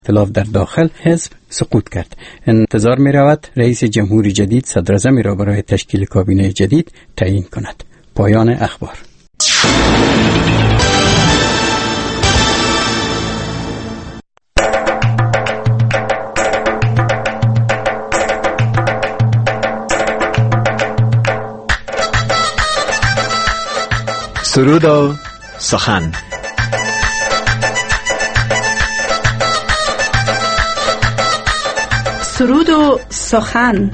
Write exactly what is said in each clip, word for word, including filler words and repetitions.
اختلاف در داخل حزب سقوط کرد. انتظار می رود رئیس جمهوری جدید صدراعظمی را برای تشکیل کابینه جدید تعیین کند. پایان اخبار. سرود و سخن. سرود و سخن.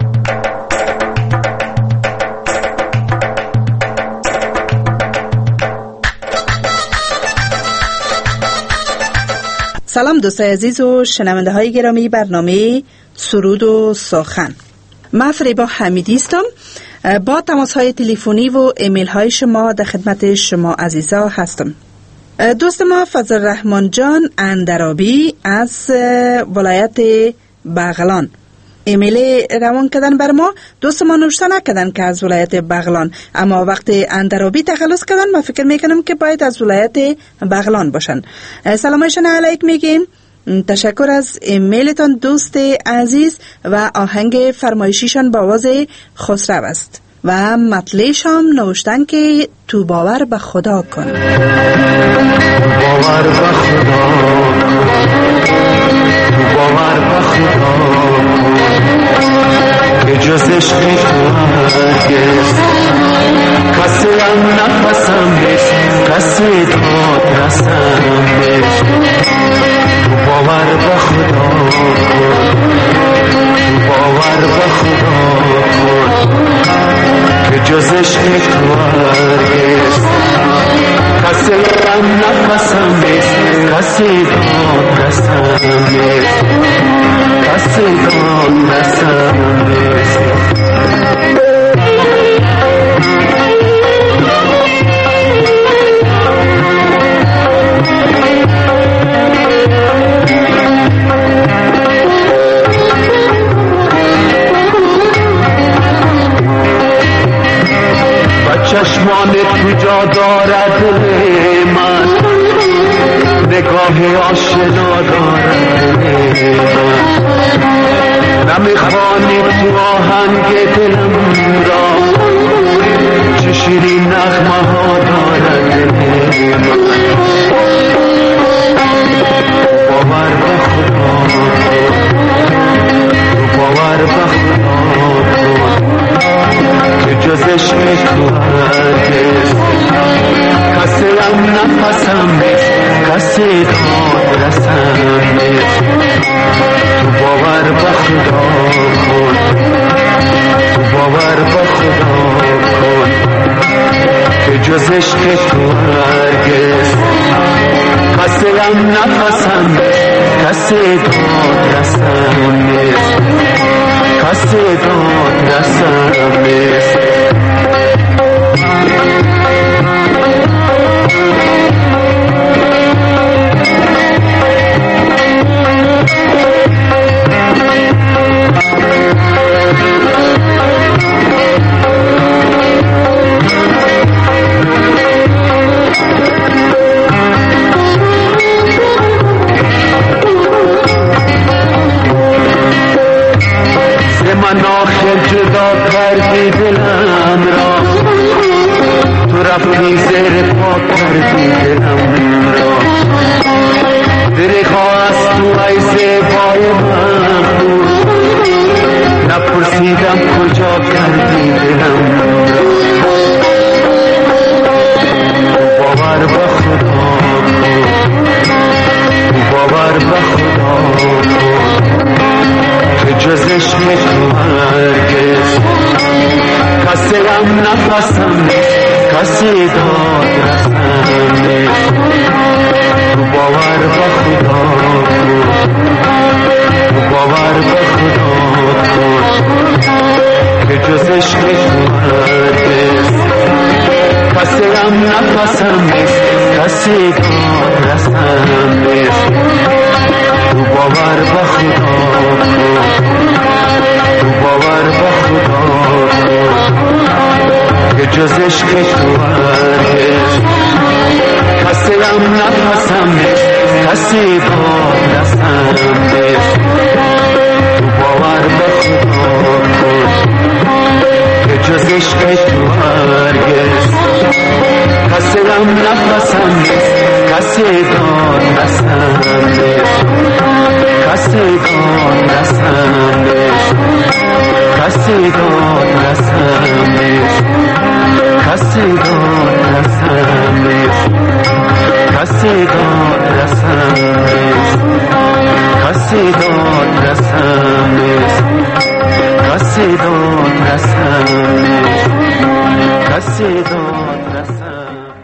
سلام دوستای عزیز و شنونده های گرامی برنامه سرود و سخن. من فریبا حمیدی هستم. با تماس های تلفنی و ایمیل های شما در خدمت شما عزیزا هستم. دوست ما فضل الرحمن جان اندرابی از ولایت بغلان ایمیل روان کردن بر ما. دوست ما نوشته نکردن که از ولایت بغلان، اما وقتی اندرابی تخلص کردن ما فکر میکنم که باید از ولایت بغلان باشن. سلامشان علیک میگیم. تشکر از ایمیلتان دوست عزیز و آهنگ فرمایشیشان با آواز خسرو است و مطلعش هم نوشتن که تو باور به خدا کن. باور به خدا، تو باور به خدا به جز عشق تو هرگز کسی هم نفسم نیست، کسی داد رسم نیست. تو باور به خدا کن، تو باور به خدا کن به جز عشق تو هرگز کسی هم نفسم نیست، کسی داد رسم نیست، کسی داد رسم نیست. چشمان تو جا دارد من، نگاه آشنا دارد من. نمیخوانی تو آهنگ دلم را، چه شیرین نغمه ها دارد من. باور به خدا، باور به خدا که جز عشق تو هرگز کسی هم نفسم نیست، کسی داد رسم نیست. تو باور به خدا کن، تو باور به خدا کن که جز عشق تو هرگز کسی هم نفسم نیست، کسی داد رسم نیست، کسی داد رسم نیست. من آخر جدا کردی دلم را، تو رفتی زیر پا کردی دلم را. دریغا از تو ای زیبای مخدود، نپرسیدم کجا کردی دلم را. باور به خدا کن، باور به خدا کن که جز عشق تو هرگز کسی هم نفسم نیست، کسی داد رسم نیست. تو باور به خدا کن، تو باور به خدا کن که جز عشق تو هرگز کسی هم نفسم نیست، کسی داد رسم نیست. تو باور به خدا کن، تو باور به خدا کن که جز عشق تو هرگز کسی داد رسم نیست کسی داد رسم نیست کسی داد رسم.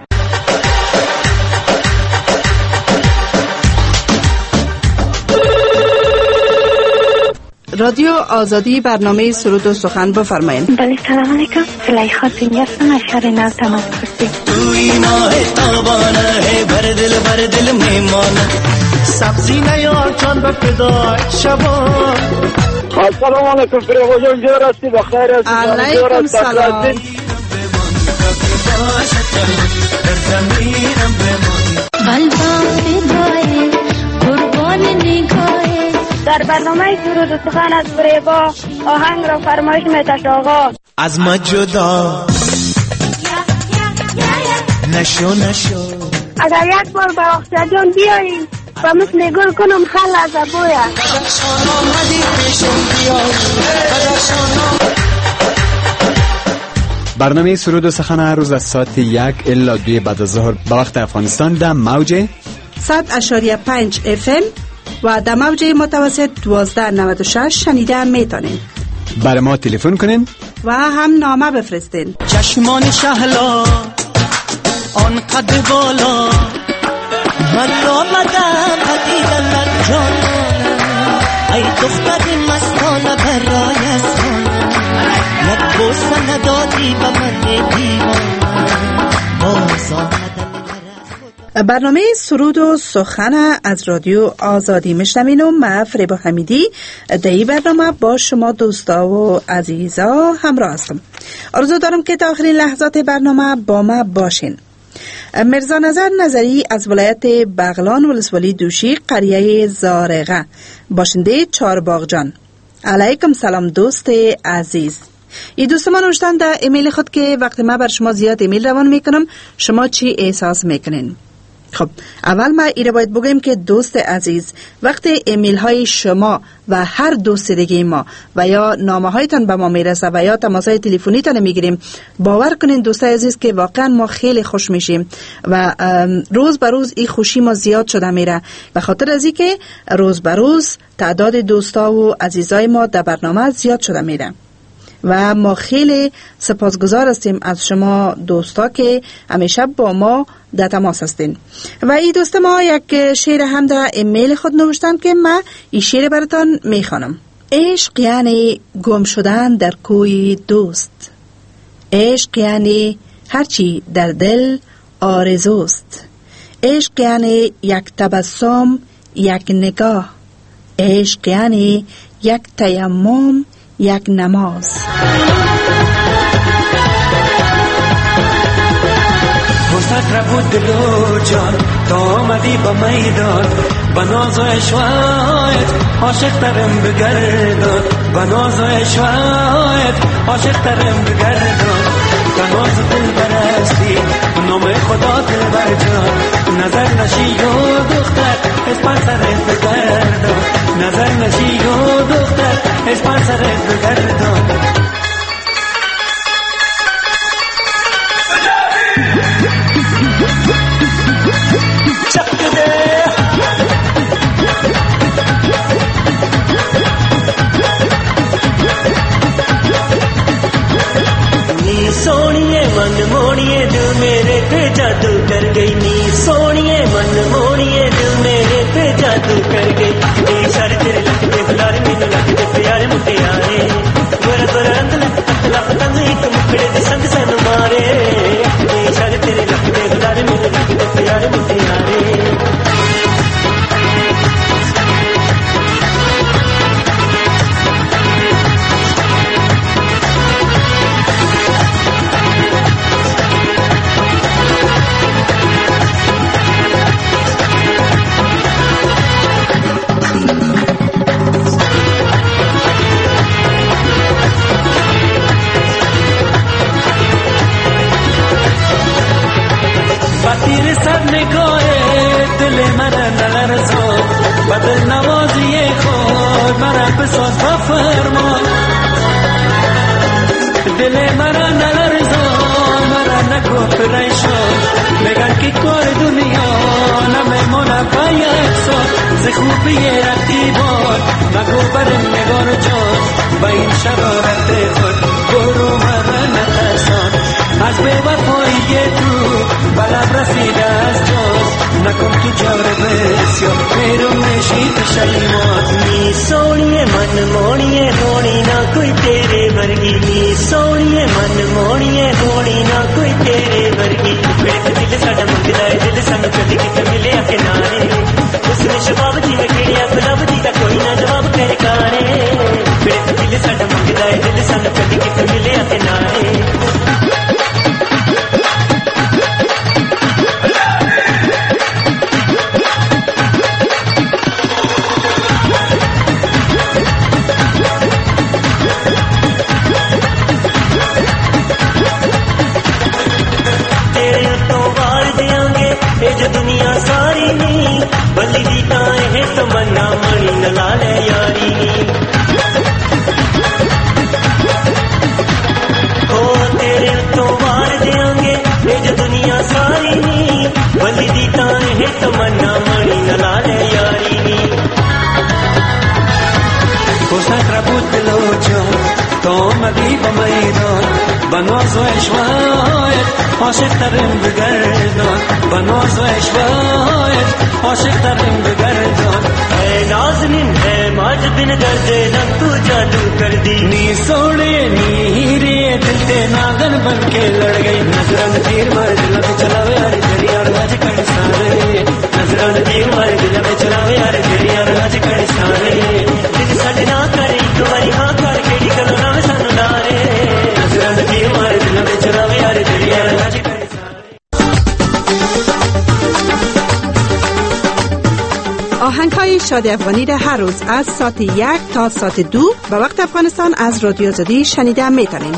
رادیو آزادی برنامه سرود و سخن بفرمایید. بله سلام علیکم. زلیخا دنیا هستم از شهر نو تماس گرفتیم. توی ماه تابانه بر دل بر دل میمانه سبزی نیار چون به فدای شبا. السلام علیکم فریبا جان جور هستی بخیر هستی؟ علیکم سلام. قلبم فدای قربان نگاهه. در برنامه سرود و سخن از فریبا آهنگ را فرمایش می‌دهد آقا. از ما جدا نشو نشو. اگر یک بار به اختیار جان بیاییم و مثل گل کنم خل از ابویا. برنامه سرود و سخن هر روز از ساعت یک الا دوی بعد از ظهر به وقت افغانستان در موج صد اشاریه پنج اف ام و در موج متوسط دوازده نود و شش شنیده میتونین. برای ما تلفن کنین و هم نامه بفرستین. چشمان شهلا آن قد بالا من آمدم پدیدن در جانانم ای دختر مستانه برای اسمانم یک بوسه ندادی به من دیوانم باز آمدم. برنامه سرود و سخن از رادیو آزادی میشنوین و من فریبا حمیدی در این برنامه با شما دوستا و عزیزا همراه هستم. آرزو دارم که تا آخرین لحظات برنامه با ما باشین. مرزا نظر نظری از ولایت بغلان ولسوالی دوشی قریه زارقه باشنده چهارباغجان. علیکم سلام دوست عزیز. این دوست ما نوشتن در ایمیل خود که وقتی من بر شما زیاد ایمیل روان میکنم شما چی احساس میکنین؟ خب اول ما ایره باید بگیم که دوست عزیز وقتی ایمیل های شما و هر دوست دیگه ما و یا نامه هایتان به ما میرسه و یا تماس های تلفنی تان میگیریم باور کنین دوست عزیز که واقعا ما خیلی خوش میشیم و روز به روز این خوشی ما زیاد شده میره به خاطر از اینکه روز به روز تعداد دوستا و عزیزای ما در برنامه زیاد شده میره و ما خیلی سپاسگزار هستیم از شما دوستا که همیشه با ما در تماس هستین. و این دوست ما یک شعر هم در ایمیل خود نوشتن که من این شعر براتان میخوانم. عشق یعنی گم شدن در کوی دوست. عشق یعنی هرچی در دل آرزوست. عشق یعنی یک تبسم، یک نگاه. عشق یعنی یک تیمم، یک نماز. فرصت را بود دل و جان تا آمدی با میدان با ناز و عشقت عاشق ترم بگردان با ناز و عشقت عاشق ترم بگردان با ناز دل برستی نام خدا دل بر جان نظر نشی و دختر اسپان سرت بگردان نظر نشی و دختر اسپان سرت بگردان. सोनिए मन मोड़िए दिल मेरे पे जादू कर गई नी सोनिए मन मोड़िए दिल मेरे पे जादू कर गई ये सारे तेरे लगते बुलारे मैंने लगते प्यारे मुझे यारे गोरा गोरा रंग लगता पतंग एक मुखड़े दे संग सन मारे ये सारे तेरे लगते बुलारे मैंने लगते प्यारे मुझे यारे. तेरे सब निगाहे दिल मरा नलरज़ो बदल नवाज़िए खुद मरा बसोत फरमान दिल मरा नलरज़ो मरा नको परेशान मेगन की कोई दुनिया न मैं मोना पाया सो ز خوبی رقیبان مگو برم نگار جان با این شرارت خود برو مرا نترسان از بے وفایی تو بلب رسیده از جاز نکن تو جور بسیار میرم نشی پشیمان نی سونیے من موڑیے ہوڑی نہ کوئی تیرے ورگی نی سونیے من موڑیے ہوڑی نہ کوئی تیرے ورگی بیٹھ دل ساڈا منگدا ہے دل سانو کدی کتے ملے کنارے اس نے شباب دی کیڑیا گلاب دی دا کوئی نہ جواب کرے کارے بیٹھ دل ساڈا منگدا ہے دل سانو کدی کتے ملے کنارے दुनिया सारी नी बली दी ताए है तमन्ना मणि न लाले यारी नी ओ तेरे तो वार देंगे ये जो दुनिया सारी नी बली दी ताए है तमन्ना मणि न लाले यारी नी कोसा krabut locho to magi bamaidan banozo eshwayet عاشق ترم بگردان بناز و اشوایت عاشق ترم بگردان اے نازنین ہے ماج بن درد نم تو جادو کر دی نی سوڑے نی ہیرے دل تے ناگن بن کے لڑ گئی نظران تیر مار دل پہ چلاوے یار تیری آواز کڑ سارے نظران تیر مار دل پہ چلاوے یار تیری آواز کڑ سارے دل سڈ نہ کرے ایک باری ہاں کر کیڑی کرو نہ سانو نارے نظران تیر مار دل پہ چلاوے یار تیری آواز آهنگ های شادی افغانی را هر روز از ساعت یک تا ساعت دو به وقت افغانستان از رادیو آزادی شنیده میتونین.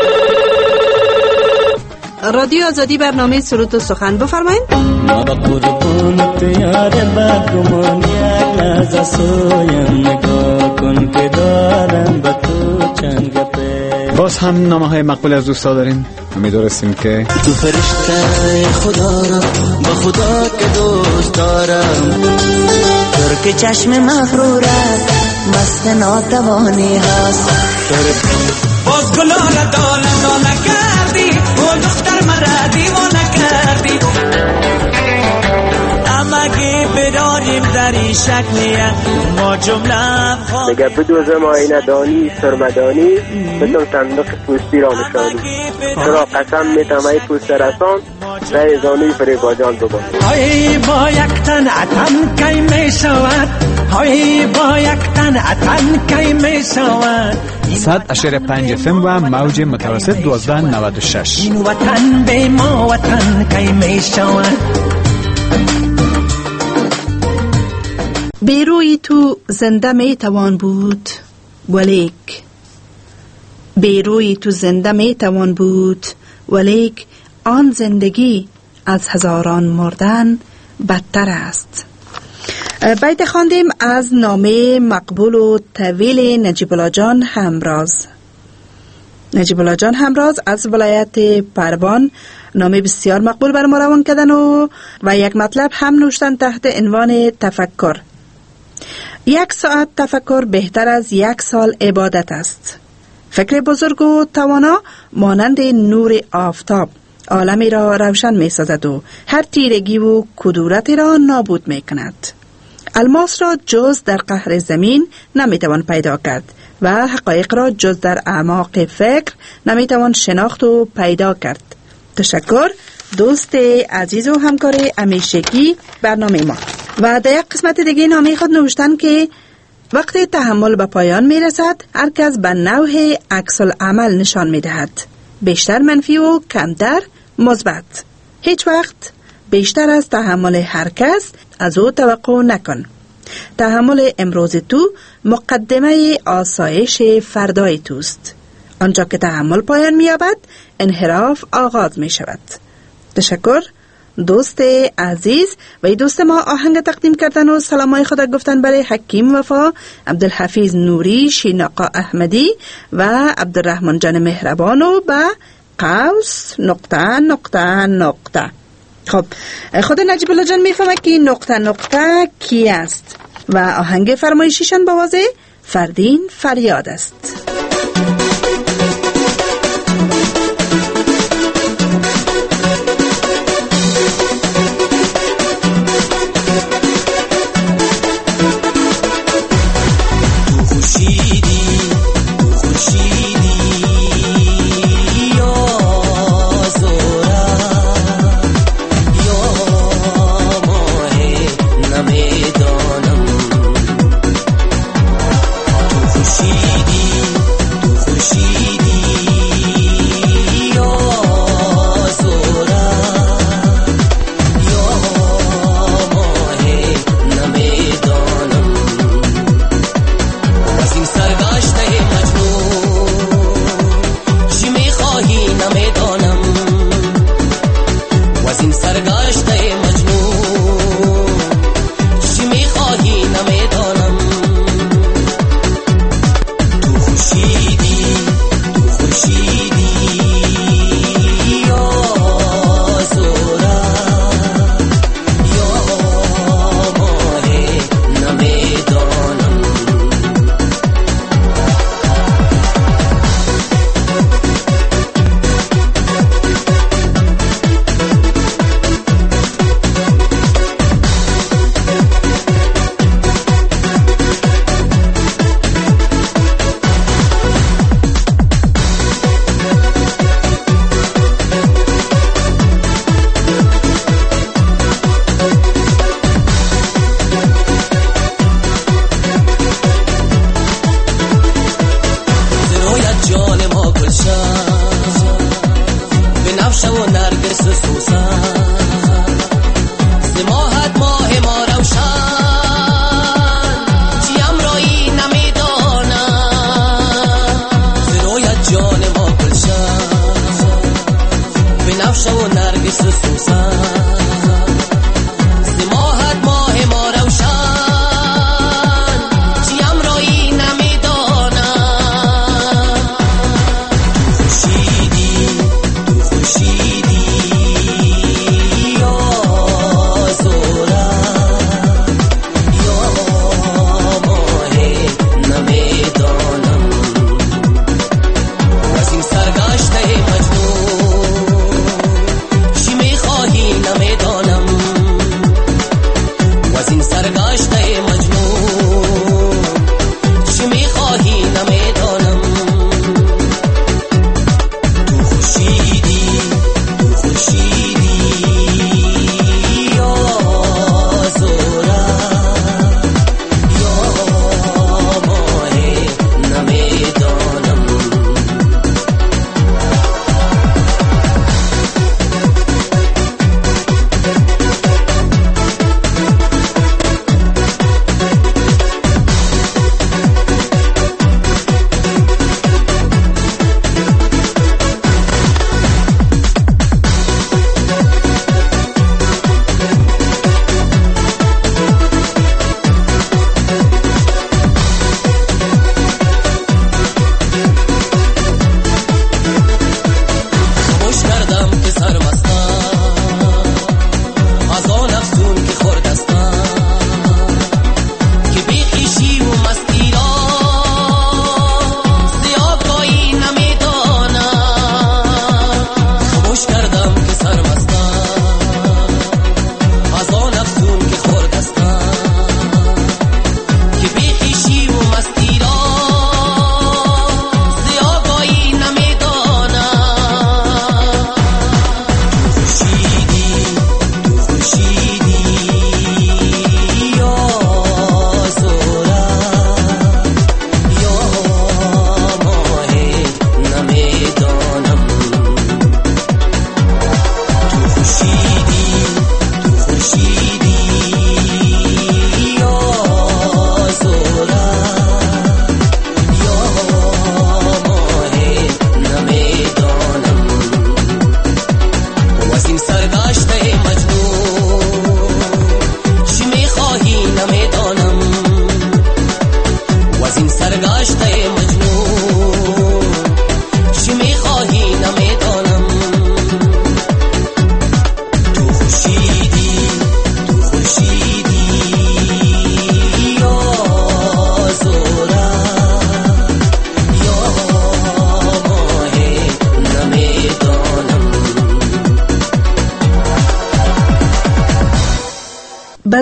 رادیو آزادی برنامه سرود و سخن بفرمایید. ما قربونت یار بگمان یک لحظه سویم نگاه کن که دارم به تو چند گپه. باز هم نامه های مقبول از دوستا داریم. امیدوارستیم که تو فرشته خدا را به خدا که دوست دارم ترک چشم مغرورت مست ناتوانی هست باز گلا را داله داله کردی و دختر مرا دیوانه کردی امگه بداریم در این شکلیه ما جمله مگه بدوزم آینه دانی سرمدانی بدون صندوق پوستی را نشانی چرا قسم میتم ای پوست رسان رای زانوی فریباجان ببان های با یک تن اتن کی می شود های با یک تن اتن کی می شود صد اشاره پنج افم و موج متوسط دوازده نود و شش این وطن به ما وطن کی می شود بیروی تو زنده می توان بود ولیک بیروی تو زنده می توان بود ولیک آن زندگی از هزاران مردن بدتر است. بیت خواندیم از نامه مقبول و طویل نجیب الله جان همراز. نجیب الله جان همراز از ولایت پروان نامه بسیار مقبول بر ما روان کردن و و یک مطلب هم نوشتن تحت عنوان تفکر. یک ساعت تفکر بهتر از یک سال عبادت است. فکر بزرگ و توانا مانند نور آفتاب عالمی را روشن می سازد و هر تیرگی و کدورتی را نابود می کند. الماس را جز در قعر زمین نمی توان پیدا کرد و حقایق را جز در اعماق فکر نمی توان شناخت و پیدا کرد. تشکر دوست عزیز و همکار همیشگی برنامه ما. و در یک قسمت دیگه نامه خود نوشتن که وقتی تحمل به پایان می رسد هر کس به نوع عکس العمل نشان می دهد، بیشتر منفی و کمتر مثبت. هیچ وقت بیشتر از تحمل هر کس از او توقع نکن. تحمل امروز تو مقدمه آسایش فردای توست. آنجا که تحمل پایان می یابد انحراف آغاز می شود. تشکر دوست عزیز. و ای دوست ما آهنگ تقدیم کردن و سلامای خدا گفتن برای حکیم وفا، عبدالحفیظ نوری، شیناقا احمدی و عبدالرحمن جان مهربان و با قوس نقطه نقطه نقطه. خب خود نجیب الله جان میفهمه که نقطه نقطه کی است. و آهنگ فرمایشیشان با واژه فردین فریاد است. خورشیدی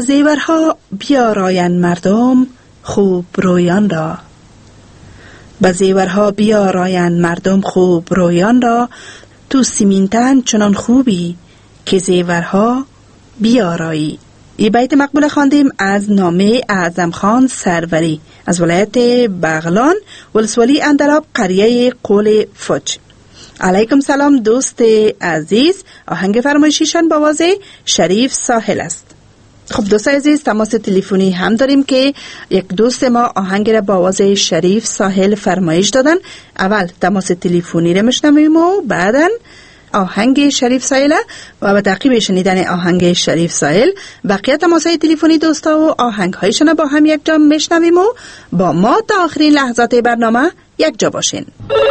به زیورها بیارایند مردم خوب رویان را، به زیورها بیارایند مردم خوب رویان را، تو سیمینتن چنان خوبی که زیورها بیارایی. این بیت مقبول خواندیم از نامه اعظم خان سروری از ولایت بغلان، ولسوالی اندراب، قریه قول فج. علیکم سلام دوست عزیز. آهنگ فرمایشیشان با آواز شریف ساحل است. خب دوست عزیز، تماس تلفنی هم داریم که یک دوست ما آهنگ را با آواز شریف ساحل فرمایش دادن. اول تماس تلفنی را میشنویم و بعداً آهنگ شریف ساحل و به تعقیب شنیدن آهنگ شریف ساحل بقیه تماس‌های تلفنی دوستا و آهنگ‌هایشان با هم یک جا میشنویم و با ما تا آخرین لحظات برنامه یک جا باشین.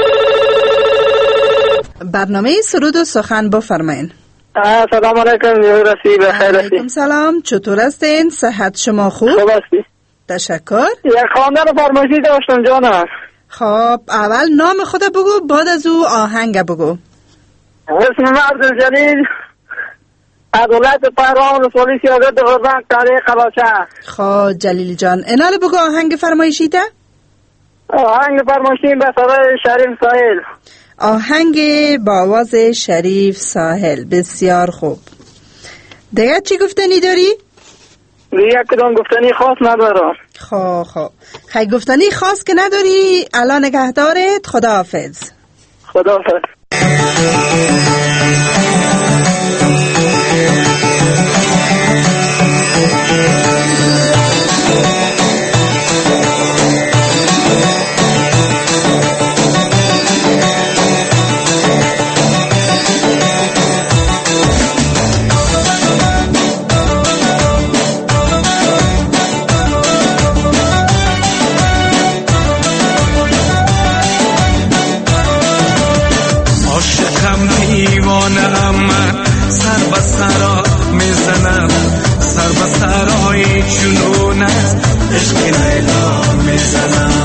برنامه سرود و سخن بفرمایید. سلام علیکم رسی بخیر. علیکم سلام، چطور هستین؟ صحت شما خوب؟ خوب هستی؟ تشکر. یک خواندن فرمایشی داشتم جانم. خب اول نام خود بگو، بعد از او آهنگ بگو. اسم مرد جلیل عدالت پهلوان رسولی سیاست غربان قریه قلاشه. خب جلیل جان انال بگو آهنگ فرمایشی ده. آهنگ فرمایشی به صدای شریف ساحل. آهنگ با آواز شریف ساحل. بسیار خوب. دیگه چی گفتنی داری؟ دیگه کدام گفتنی خاص ندارم. خب خب خیلی گفتنی خاص که نداری. الان نگهدارت. خداحافظ. خداحافظ. سرا میزنم سر به سرای جنون است عشق لیلا میزنم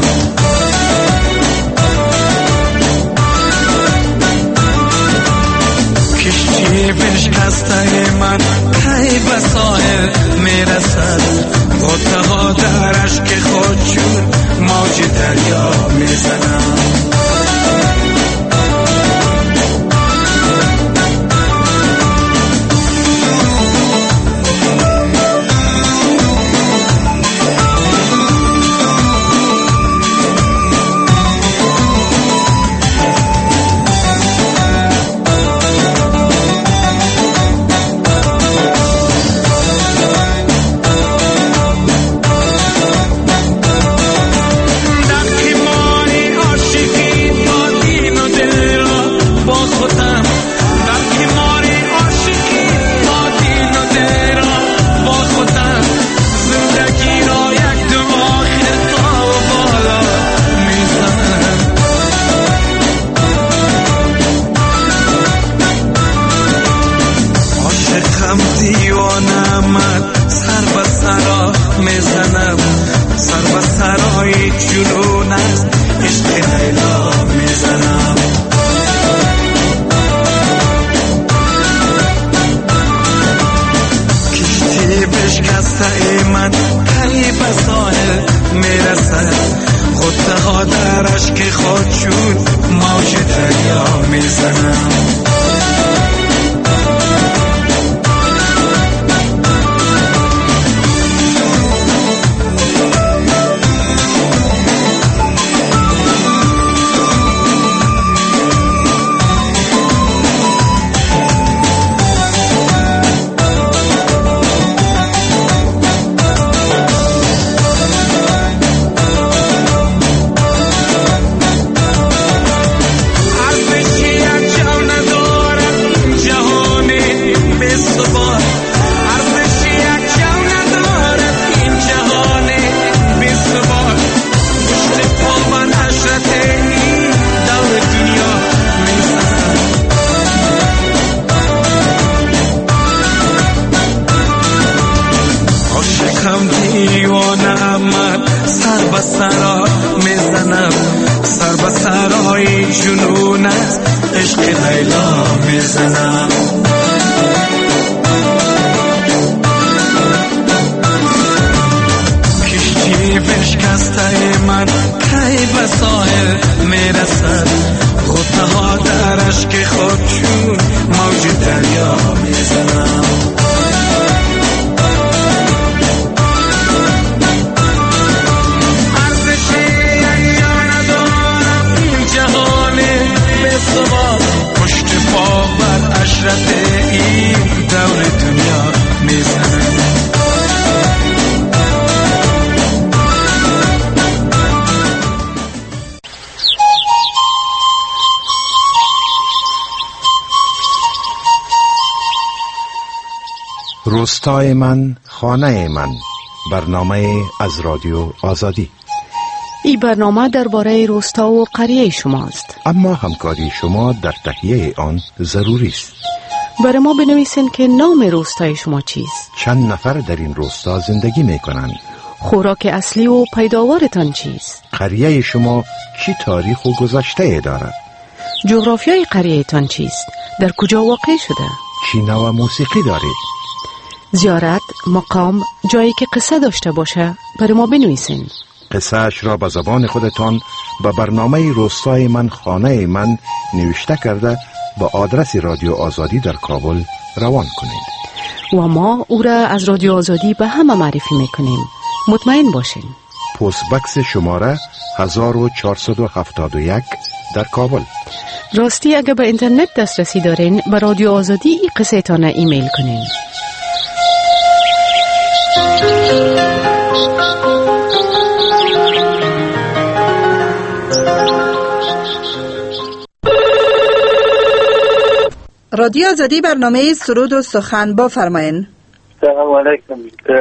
کشتی بشکسته من تی به ساحل میرسد غوطه ها در اشک خود چون موج دریا میزنم غصه من کی به ساحل میرسد، غصه در اشک خود چون موج دریا میزنم. پشت پا بر اشرف این دور دنیا میزنم. روستای من، خانه من، برنامه از رادیو آزادی. این برنامه درباره روستا و قریه شماست، اما همکاری شما در تهیه آن ضروری است. برای ما بنویسین که نام روستای شما چیست، چند نفر در این روستا زندگی می کنند، خوراک اصلی و پیداوارتان چیست، قریه شما چی تاریخ و گذشته دارد، جغرافیای قریهتان چیست، در کجا واقع شده، چی نوع موسیقی دارید. زیارت، مقام، جایی که قصه داشته باشه برای ما بنویسین. قصه اش را به زبان خودتان به برنامه روستای من، خانه من نوشته کرده با آدرس رادیو آزادی در کابل روان کنید و ما او را از رادیو آزادی به همه معرفی میکنیم. مطمئن باشین. پست بکس شماره هزار و چهارصد و هفتاد و یک در کابل. راستی اگه به اینترنت دسترسی دارین به رادیو آزادی این قصه تانه ایمیل کنین. رادیو آزادی برنامه سرود و سخن بفرمایین. سلام علیکم.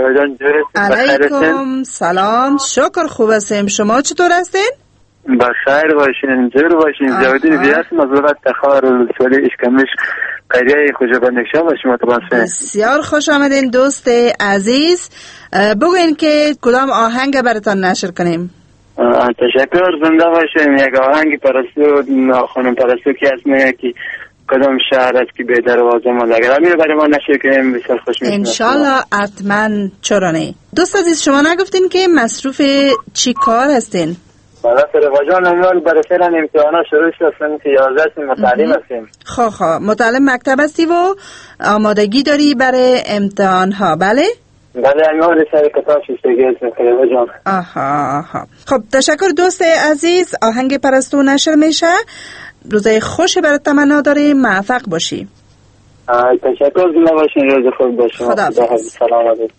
علیکم سلام. شکر خوب هستیم. شما چطور هستین؟ بخیر باشین، جور باشین. زودی بیاس مزورت تخار الولی اشکمش قریه خوشا بندکشا با شما تبانسین. بسیار خوش آمدین دوست عزیز. بگوین که کدام آهنگ براتان نشر کنیم. تشکر. زنده باشین. یک آهنگ پرستو خانم پرستو که اسمه که کدام شهر است که به دروازه ما اگر همین برای ما نشه کنیم بسیار خوش میشیم انشالله. حتما چرا نه. دوست عزیز شما نگفتین که مصروف چی کار هستین؟ برای فرواجان امال برای فعلا امتحانا شروع شد سنت یازده هستیم و تعلیم هستیم. خواه خواه متعلم مکتب هستی و آمادگی داری برای امتحان ها؟ بله؟ بله امال سر کتاب شستگی هستیم فرواجان. آها آها. خب تشکر دوست عزیز. آهنگ پرستو نشر میشه. روزای خوش برای تمنا داریم. موفق باشی. تشکر. زنده باشین. روز خوب باشین. خدا حافظ. سلام علیکم.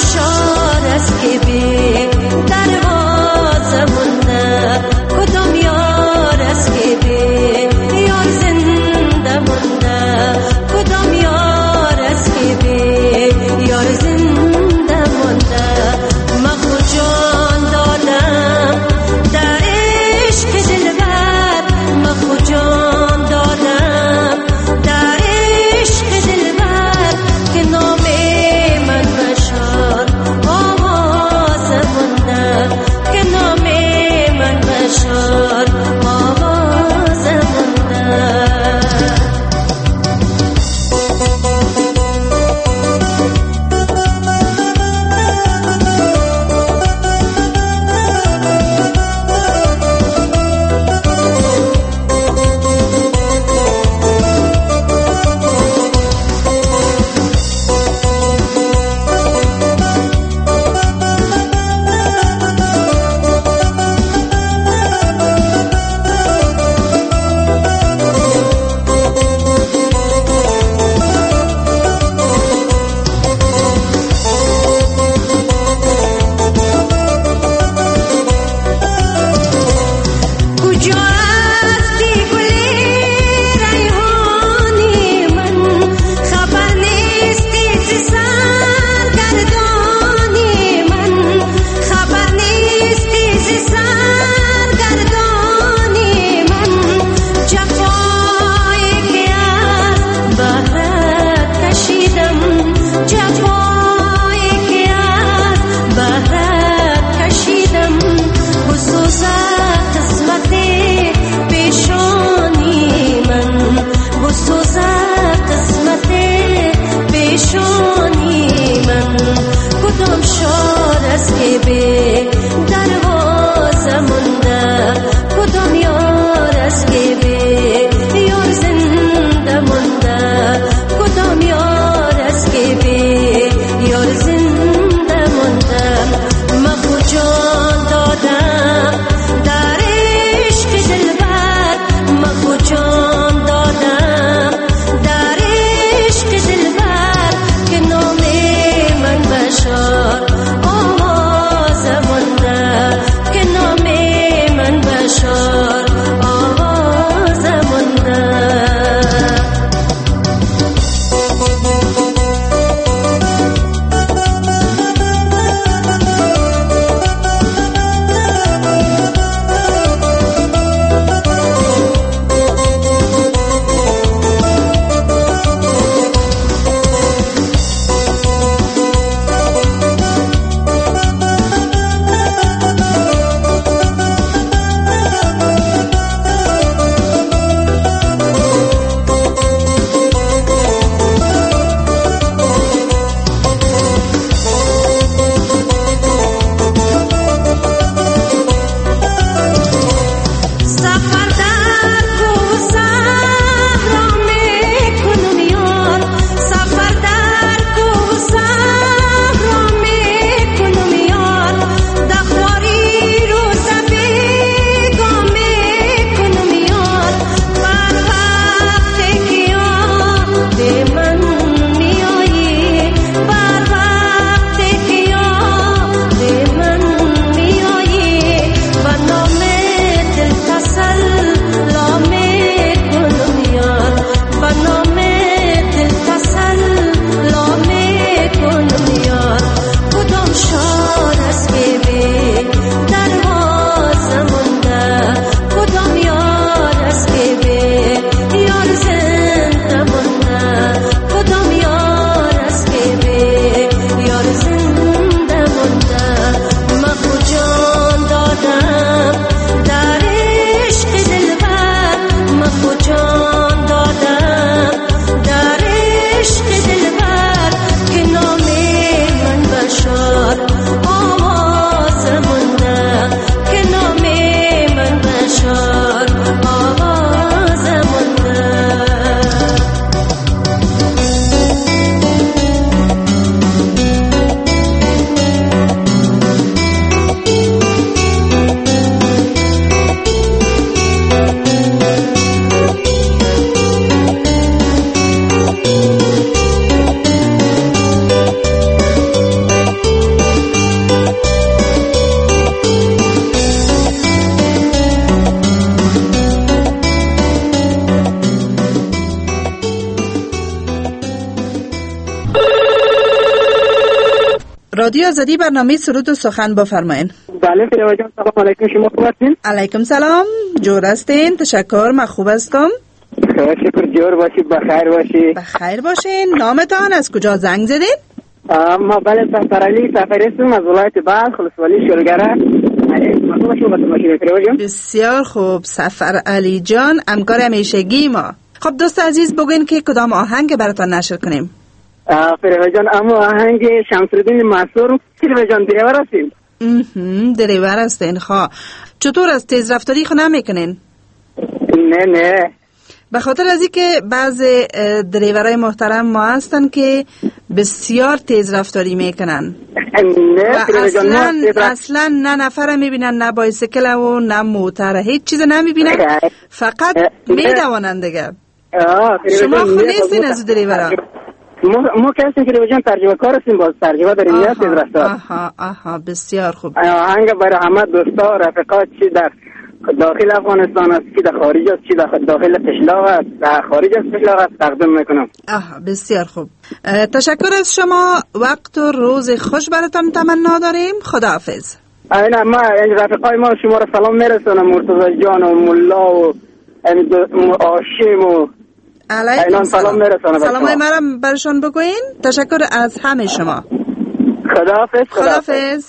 دروازه مونده کدام یا پریشانی من کدام شاد است که به دروازه مونده کدام یار است که به یار زنده مونده کدام یار است که به یار زنده مونده من خود جان دادم در عشق دلبر من خود جان دادم در عشق دلبر که نام من بشار آواز مونده که نام من بشار آواز مونده رادیو آزادی برنامه سرود و سخن بفرمایید. بله فریبا جان سلام علیکم، شما خوب هستین؟ علیکم سلام، جور هستین؟ تشکر، من خوب هستم. خیلی شکر، جور باشید، بخیر باشید. بخیر باشین. نامتان از کجا زنگ زدین؟ ما بله سفر علی سفری هستم از ولایت بلخ خلصولی شلگره. بسیار خوب سفر علی جان، همکار همیشگی ما. خب دوست عزیز بگوین که کدام آهنگ براتان نشر کنیم؟ فریبا جان اما آهنگ شمس‌الدین منصور. فریبا جان دریور هستین؟ دریور هستین. خواه چطور از تیز رفتاری خو نمیکنین؟ نه نه، به خاطر از این که بعض دریورای محترم ما هستن که بسیار تیز رفتاری میکنن و اصلا اصلا نه نفر میبینن، نه بایسکل و نه موتر، هیچ چیز نمیبینن، فقط میدوانن دیگه. شما خود نیستین از دریورا؟ ما که هستیم که جان ترجمه کار هستیم، باز ترجمه داریم یا تیز رفتار. آها آها بسیار خوب. آهنگ برای همه دوستا و رفقات چی در داخل افغانستان است، چی در خارج است، چی در داخل قشلاق است، در خارج از قشلاق است تقدیم میکنم. آها بسیار خوب، تشکر از شما. وقت و روز خوش براتون تمنا داریم. خداحافظ. اینا ما رفقای ما شما را سلام میرسونم، مرتضی جان و ملا و آشیم و علیکم سلام. سلامای مرم برشان بگوین. تشکر از همه شما. خداحافظ. خداحافظ.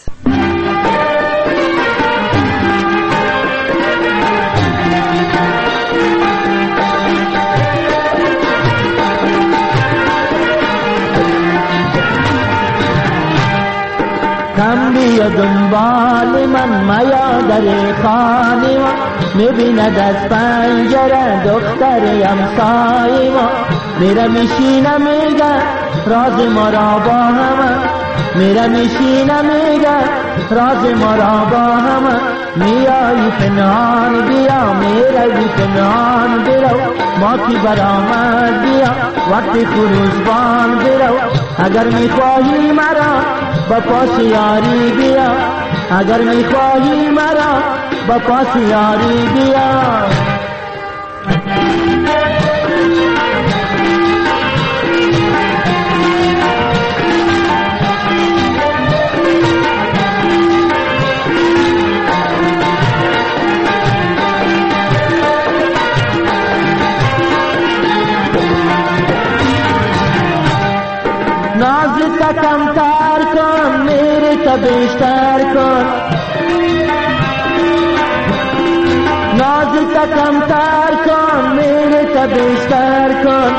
بیا دنبال من میا در خانه ما، میبیند از پنجره دختر همسایه ما، میره میشینه میگه راز ما را با همه، میره میشینه میگه راز ما را با همه، میایی پنهان بیا میروی پنهان برو، ما کی برآمد بیا وقتی خروزبان برو، اگر میخواهی مرا با پاس یاری بیا، اگر میخواهی مرا با پاس یاری بیا. नाज का कमतार कौन मेरे तबेश्तर कौन, नाज का कमतार कौन मेरे तबेश्तर कौन,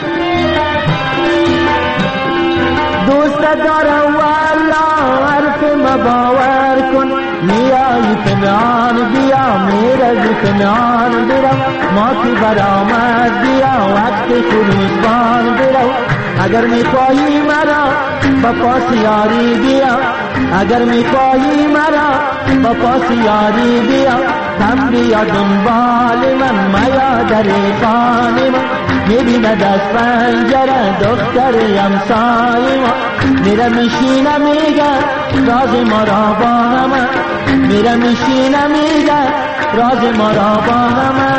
दोस्त दौरा वाला अर्फ मबावर कौन, मिया इतमान दिया मेरा इतमान दिया, मौती बरामद दिया वक्त खुरूज़बान दिया, अगर میخواهی مرا با پاس یاری بیا، اگر میخواهی مرا با پاس یاری بیا، هم بیا دنبال من میا در خانه ما، میبیند از پنجره دختر همسایه ما، میره میشینه میگه راز ما را با همه، میره میشینه میگه راز ما را با همه.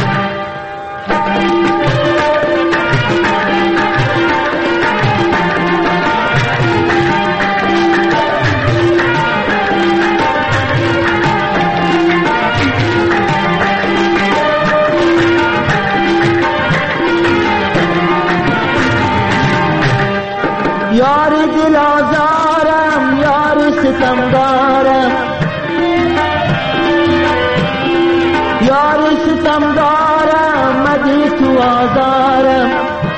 یار دل آزارم یار ستمدارم، یار ستمدارم مدی تو آزارم،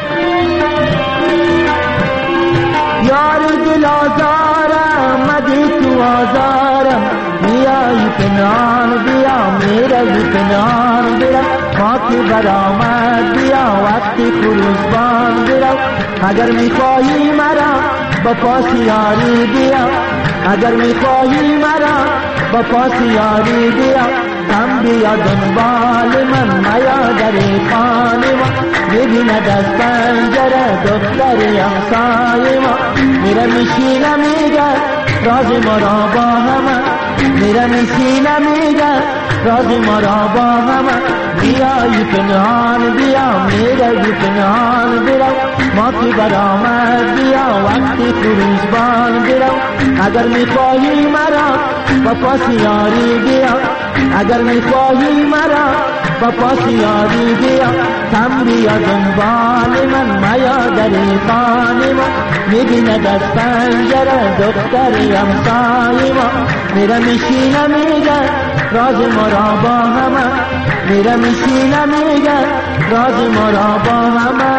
یار دل آزارم مدی تو آزارم، میایی پنهان بیا میروی پنهان بیا، ما کی برآمد بیا وقتی خروزبان بیا، اگر میخواهی مرا با پاس یاری بیا، اگر میخواهی مرا با پاس یاری بیا، هم بیا دنبال من میا در خانه ما، میبیند از پنجره دختر همسایه ما، میره میشینه میگه راز ما را با همه، میره میشینه میگه راز ما را با همه، بیایی پنهان بیا میروی پنهان برو، ما کی برآمد بیا وقتی خروزبان برو، اگر میخواهی مرا با پاس یاری بیا، اگر میخواهی مرا با پاس یاری بیا، کم بیا دنبال من میا در خانه ما، میبیند از پنجره دختر همسایه ما، میره میشینه میگه راز ما را با همه، میره میشینه میگه راز ما را با همه.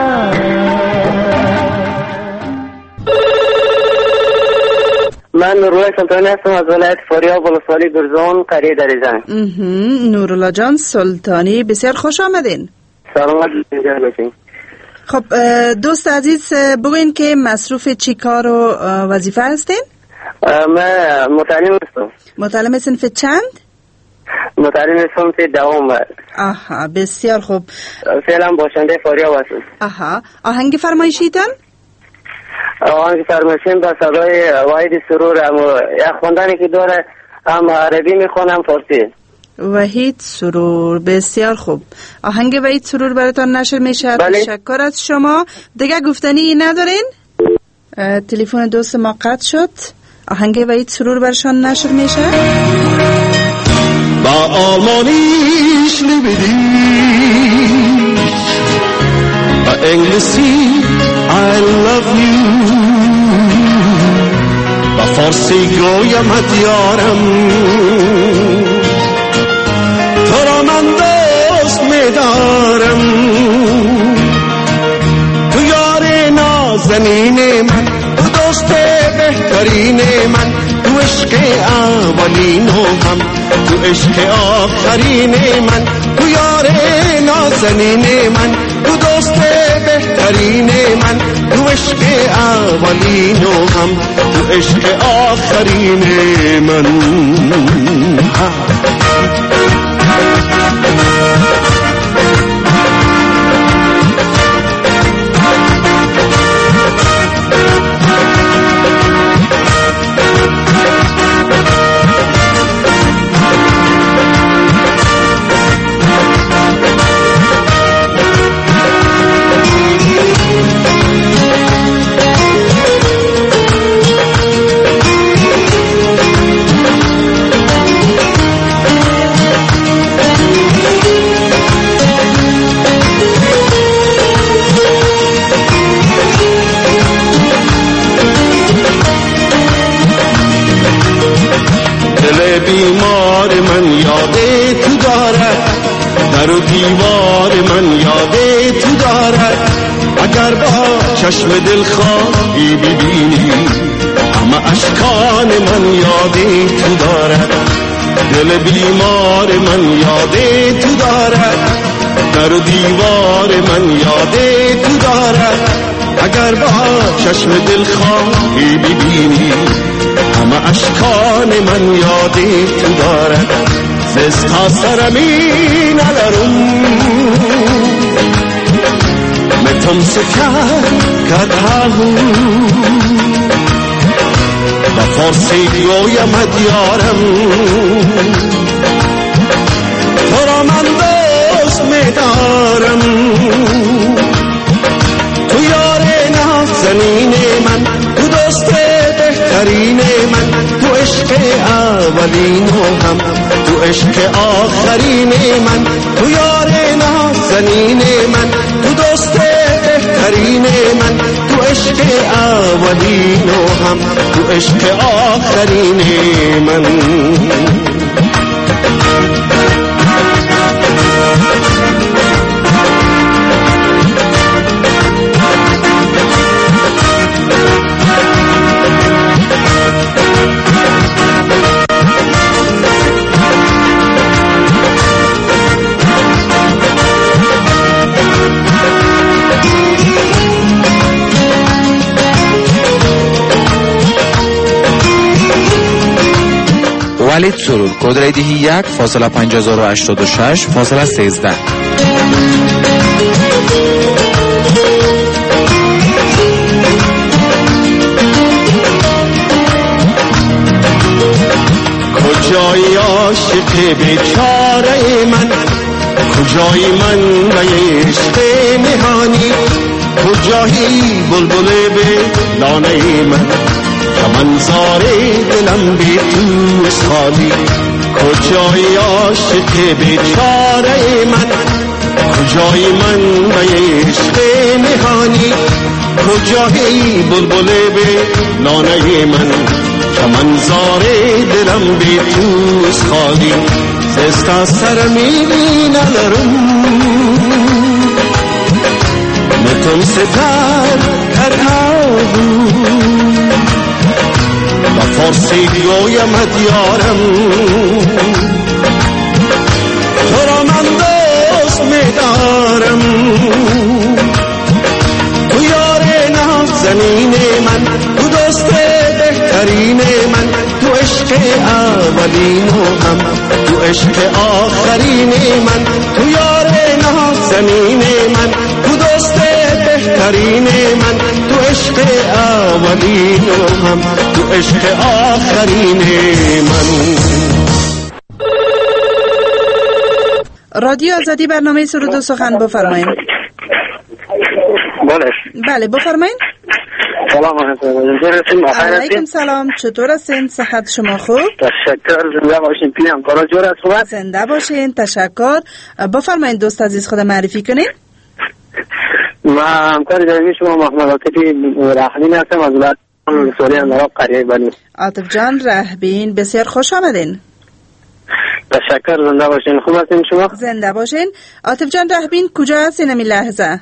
من نورالله سلطانی هستم از ولایت فاریاب ولسوالی درزان قریه دریزن. نورالله جان سلطانی بسیار خوش آمدین. سلامت باشین. خب دوست عزیز بگوین که مصروف چی کار و وظیفه هستین؟ من متعلم هستم. متعلم صنف چند؟ متعلم صنف دوم. آها بسیار خوب. فعلا باشنده فاریاب هستم. آها آهنگ فرمایشیتان؟ آهنگ فرمایشیم با صدای وحید سرور، اما یک خواندنی که داره هم عربی میخوانم فارسی. وحید سرور بسیار خوب. آهنگ وحید سرور براتان نشر میشه. تشکر از شما. دیگه گفتنی ندارین؟ تلفن دوست ما قطع شد. آهنگ وحید سرور برشان نشر میشه. با آلمانیش لیبیدی با انگلیسی I love you با فارسی گویم دیارم تو را من دوست میدارم تو یار نازنین من تو دوست بهترین من تو عشق اولین و هم، تو عشق آخرین من، تو یار نازنین من، تو دوست بهترین من، تو عشق اولین و هم، تو عشق آخرین من. بیمار من یاده تو دارد، در و دیوار من یاده تو دارد. اگر با چشم دل خواهی ببینی، همه اشکان من یاده تو دارد. دل بیمار من یاده تو دارد، در و دیوار من یاده تو دارد. اگر با چشم دل خواهی ببینی، همه اشکان من یادی تو دارد. زستا سرمی ندارم، متم سکر کدهو با فارسی گویم دیارم. تو را من دوست میدارم، تو یار نازنین من، تو دوست بهترین من، تو عشق اولین و هم، تو عشق آخرین من، تو یار نازنین من، تو دوست بهترین من، تو عشق اولین و هم، تو عشق آخرین من. ولید سرور، کد ریدی یک فاصله پنج هزار و هشتاد و شش فاصله سیزده. کجای عاشق بیچاره من، کجای من و عشق نهانی، کجایی بلبل به لانه من، منظار دلم بی تو خالی. کجای عاشق بیچاره من، کجای من و عشق نهانی، کجای بلبل به لانه من، منظار دلم بی تو خالی. زستا سرمی ندارم، متم ستر کدهو با فارسی گویم دیارم. تو را من دوست میدارم، تو یار نازنین من، تو دوست بهترین من، تو عشق اولین و هم، تو عشق آخرین من، تو یار نازنین من، تو دوست بهترین من، تو عشق اولین و هم، تو عشق آخرین من. رادیو آزادی، برنامه سرود و سخن، بفرمایید. بله بله بفرمایید. سلام علیکم. علیکم سلام، چطور هستین؟ صحت شما خوب؟ تشکر، زنده باشین. پیام کارا جور است خوب؟ زنده باشین، تشکر. بفرمایید دوست عزیز خود معرفی کنین. ما همکار جدید شما محمد عاطفی رحبین هستم از ولایت سوری اندراب قریه بنی. عاطف جان رحبین، بسیار خوش آمدین. تشکر، زنده باشین. خوب هستین شما؟ زنده باشین. عاطف جان رحبین کجا هستین این لحظه؟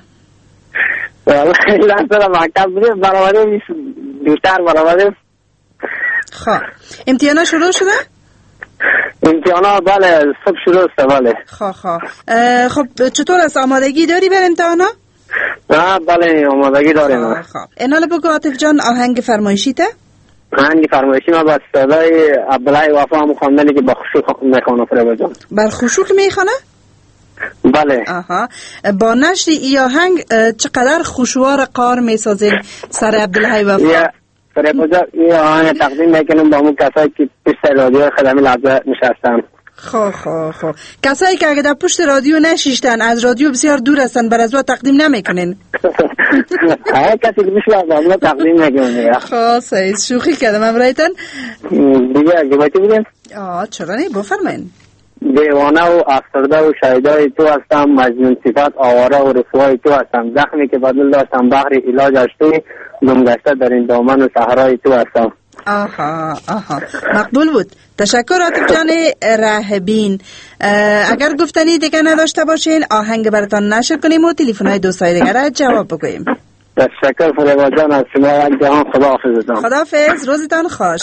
لحظه را مکتب بودیم، برآمدیم بیشتر برآمدیم خب امتحانا شروع شده؟ امتحانا بله صبح شروع شده. بله. خب خب خب چطور است؟ آمادگی داری بر امتحانا؟ نه بله آمادگی داریم. خب انال بگو عاطف جان آهنگ فرمایشی ته؟ آهنگ فرمایشی ما با صدای عبدالله وفا هم خواندنی که با خشوع میخوانه فریبا جان. بر خشوع میخوانه؟ بله. آها. با نشر ای آهنگ چقدر خشوع قار میسازین سر عبدالله وفا؟ فریبا جان این آهنگ تقدیم میکنم با همون کسایی که پشت رادیو خدمه لحظه نشستن. خب خب خب کسایی که اگه در پشت رادیو نشیشتن از رادیو بسیار دور هستن بر از ما تقدیم نمیکنین؟ های کسی که بسیار با ما تقدیم نکنین. خب صحیح شوخی کردم امرایتن دیگه اگه باید بگیم؟ آه چرا نه بفرمایین. دیوانه و افسرده و شهیدای تو هستم، مجنون صفت آواره و رسوای تو هستم، زخمی که بدل داشتم بحر علاج توی گمگشته در این دامن و صحرای تو هستم. آها آها مقبول بود. تشکر عاطف جان راهبین. اگر گفتنی دیگه نداشته باشین آهنگ براتان نشر کنیم و تلفن‌های دوستای دیگه را جواب بگوییم. تشکر فریبا جان از شما. یک جهان خداحافظتان. خداحافظ روزتان خوش.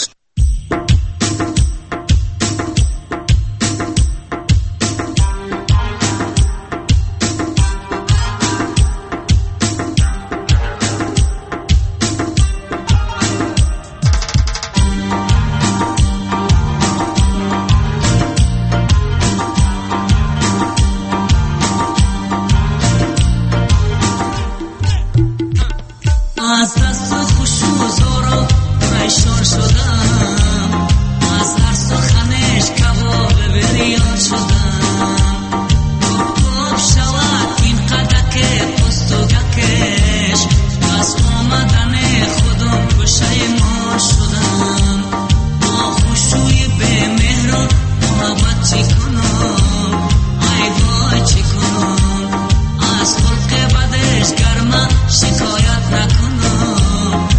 از دست خوشو زورو پریشان شدم، از هر سخنش کباب بریان شدم. گفتم شود این قدک پست و گکش، از آمدن خودم پشیمان شدم. با خوشوی به مهر و محبت چی کنم، ای وای چی کنم. از خلق بدش گرمه شکایت نکنم.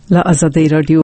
لا آزادی رادیو